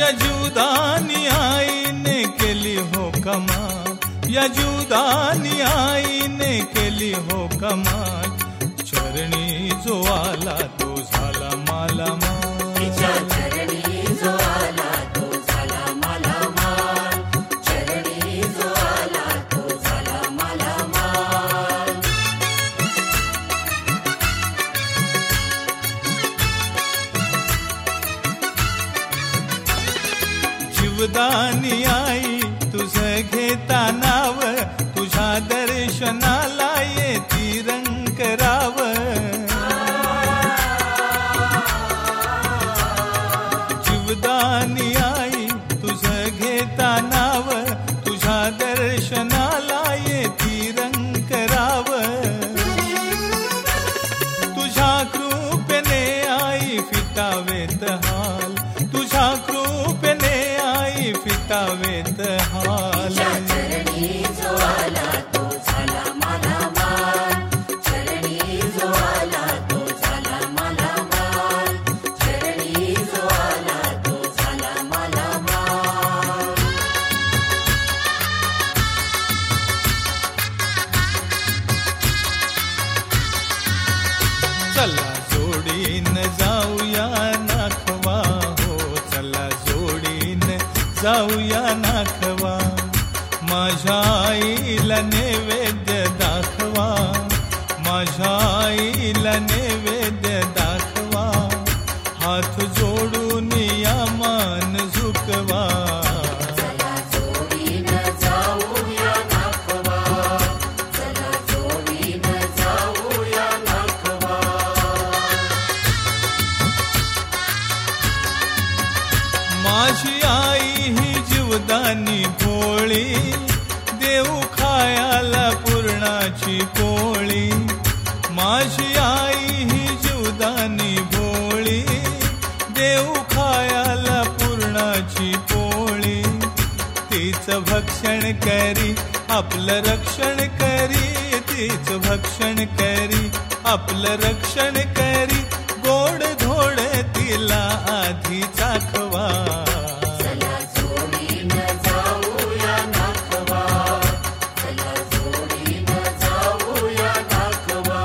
या जीवदानी आईने केली हो कमाल, या जीवदानी आईने केली हो कमाल, चरणी जो आला तो झाला मालामाल, तिच्या चरणी जो आला तो झाला मालामाल, चरणी जो आला तो झाला मालामाल. जीवदानी आई तुझं घेता नाव, तुझ्या दर्शनाला येती रंकराव. जीवदानी आई तुझं घेता नाव, तुझ्या दर्शनाला येती रंकराव. तुझ्या कृपेने आई फिटावेत हाल, तुझ्या कृपेने आई फिटावेत हाल. तिच्या चरणी जो आला तो झाला मालामाल, चरणी जो आला तो झाला मालामाल, चरणी जो आला तो झाला मालामाल. चला जोडीन जाऊया नाखवा हो, चला जोडीन जाऊया नाखवा. माझ्या आईला नैवेद्य दाखवा, माझ्या आईला नैवेद्य दाखवा. हात जोडून या मान झुकवा. चला जोडीनं जाऊया नाखवा, चला जोडीनं जाऊया नाखवा. माझी आई ही जीवदानी भोळी, देऊ खायाला पुरणाची पोळी. माझी आई ही जीवदानी भोळी, देऊ खायाला पुरणाची पोळी. तीच भक्षण करी आपलं रक्षण करी, तीच भक्षण करी आपलं रक्षण करी. गोड धोड तिला आधी चाखवा. चला जोडीनं जाऊया नाखवा, चला जोडीनं जाऊया नाखवा.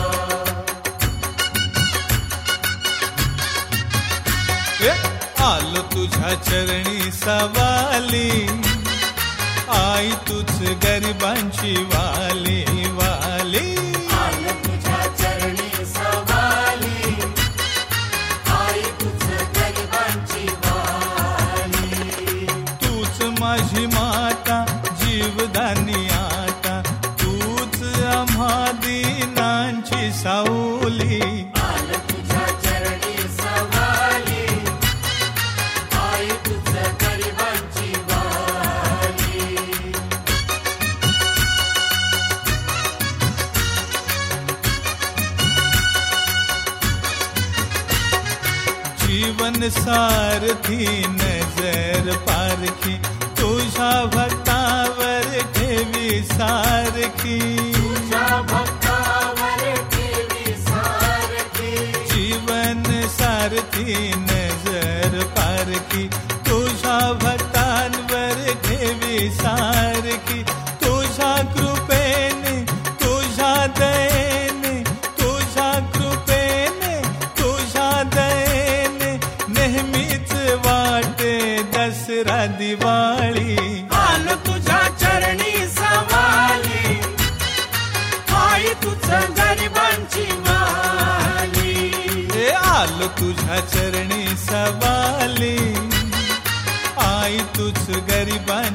ए, आलो तुझ्या चरणी सवाली, आई तूच गरिबांची वाली वाली. आलं तुझ्या चरणी सवाली, आई तुझं गरिबांची वाली. तूच माझी माता जीवदानी आता, तूच आम्हा दीनांची सावली. आलं तुझ्या चरणी सवाली, आई तुझं गरिबांची वाली. जीवन सारथी नजर पारखी, तुझ्या भक्तावर ठेवी सारखी. तुझ्या भक्तावर ठेवी सारखी, जीवन सारथी नजर पारखी, तुझ्या भक्तांवर ठेवी सारखी. तुझ्या कृपेने, तुझ्या दयेने, तुझ्या कृपेने, तुझ्या दयेने नेहमीच वाटे दसरा दिवाळी. आलं तुझ्या चरणी सवाली, आई तुझं गरिबांची वाली. हे आलो तुझ्या चरणी सवाली, आई तूच गरिबांची